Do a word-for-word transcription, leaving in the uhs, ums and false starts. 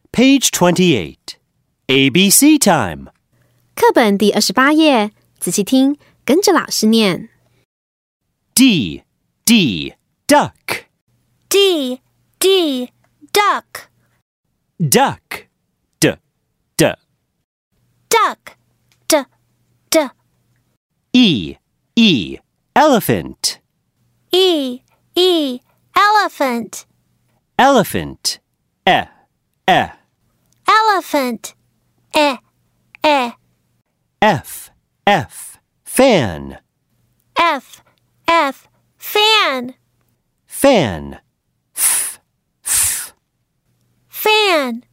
Page twenty-eight. A B C time. 课本第二十八页，仔细听，跟着老师念。 D, D, duck. D, D, duck. Duck, d, d. Duck, d, d. E, E, elephant. E, E, elephant. Elephant, e, e. Elephant. E, e. F, F, fan. F, F, fan. Fan, f, f. Fan.